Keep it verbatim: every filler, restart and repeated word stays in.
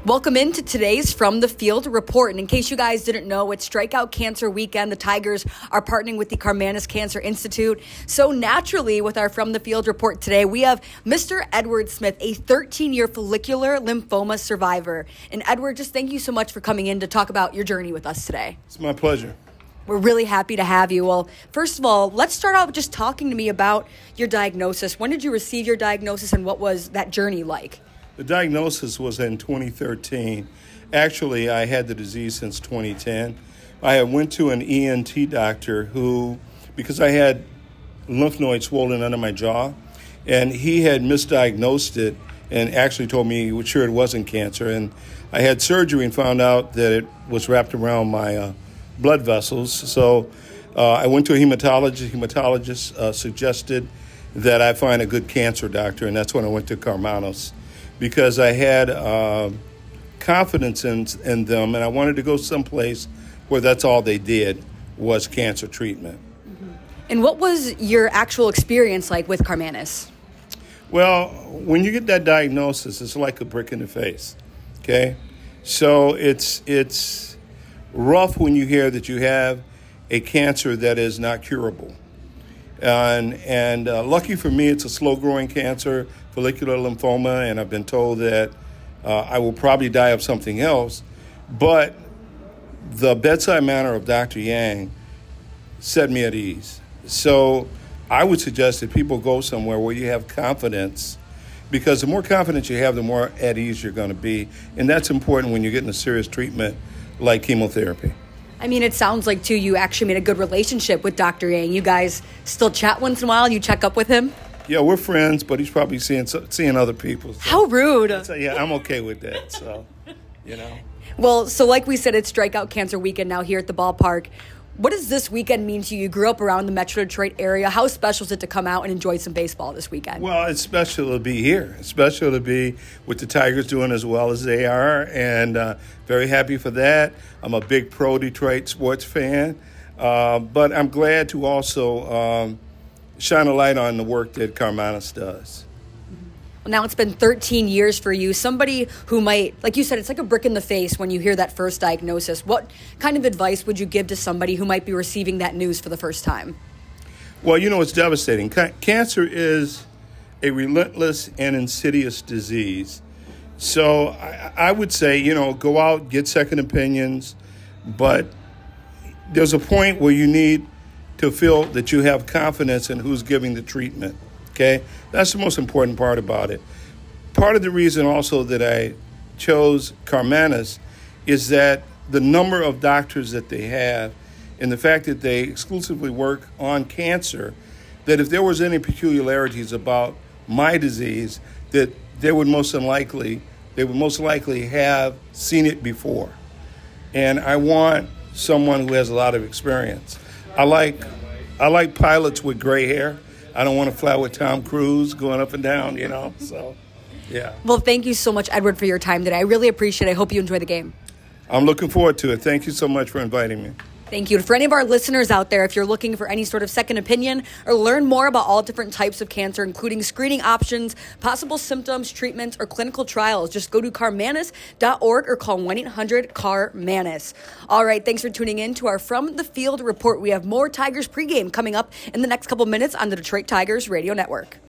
Welcome into today's From the Field report. And in case you guys didn't know, it's Strikeout Cancer Weekend. The Tigers are partnering with the Karmanos Cancer Institute. So naturally, with our From the Field report today, we have Mister Edward Smith, a thirteen-year follicular lymphoma survivor. And Edward, just thank you so much for coming in to talk about your journey with us today. It's my pleasure. We're really happy to have you. Well, first of all, let's start out with just talking to me about your diagnosis. When did you receive your diagnosis and what was that journey like? The diagnosis was in twenty thirteen. Actually, I had the disease since twenty ten. I went to an E N T doctor who, because I had lymph nodes swollen under my jaw, and he had misdiagnosed it and actually told me he was sure it wasn't cancer. And I had surgery and found out that it was wrapped around my uh, blood vessels. So uh, I went to a hematologist. Hematologist uh, suggested that I find a good cancer doctor, and that's when I went to Karmanos, because I had uh, confidence in, in them, and I wanted to go someplace where that's all they did was cancer treatment. Mm-hmm. And what was your actual experience like with Karmanos? Well, when you get that diagnosis, it's like a brick in the face, okay? So it's it's rough when you hear that you have a cancer that is not curable. And, and uh, lucky for me, it's a slow-growing cancer, follicular lymphoma, and I've been told that uh, I will probably die of something else. But the bedside manner of Doctor Yang set me at ease. So I would suggest that people go somewhere where you have confidence, because the more confidence you have, the more at ease you're going to be. And that's important when you're getting a serious treatment like chemotherapy. I mean, it sounds like, too, you actually made a good relationship with Doctor Yang. You guys still chat once in a while? You check up with him? Yeah, we're friends, but he's probably seeing seeing other people. So. How rude. So, yeah, I'm okay with that, so, you know. Well, so like we said, it's Strikeout Cancer Weekend now here at the ballpark. What does this weekend mean to you? You grew up around the Metro Detroit area. How special is it to come out and enjoy some baseball this weekend? Well, it's special to be here. It's special to be with the Tigers doing as well as they are, and uh, very happy for that. I'm a big pro Detroit sports fan, uh, but I'm glad to also um, shine a light on the work that Karmanos does. Well, now it's been thirteen years for you. Somebody who might, like you said, it's like a brick in the face when you hear that first diagnosis. What kind of advice would you give to somebody who might be receiving that news for the first time? Well, you know, it's devastating. Ca- cancer is a relentless and insidious disease. So I, I would say, you know, go out, get second opinions, but there's a point where you need to feel that you have confidence in who's giving the treatment. Okay, that's the most important part about it. Part of the reason also that I chose Karmanos is that the number of doctors that they have and the fact that they exclusively work on cancer, that if there was any peculiarities about my disease, that they would most unlikely, they would most likely have seen it before. And I want someone who has a lot of experience. I like, I like pilots with gray hair. I don't want to fly with Tom Cruise going up and down, you know, so, yeah. Well, thank you so much, Edward, for your time today. I really appreciate it. I hope you enjoy the game. I'm looking forward to it. Thank you so much for inviting me. Thank you. For any of our listeners out there, if you're looking for any sort of second opinion or learn more about all different types of cancer, including screening options, possible symptoms, treatments, or clinical trials, just go to karmanos dot org or call one eight hundred C A R M A N O S. All right, thanks for tuning in to our From the Field report. We have more Tigers pregame coming up in the next couple minutes on the Detroit Tigers Radio Network.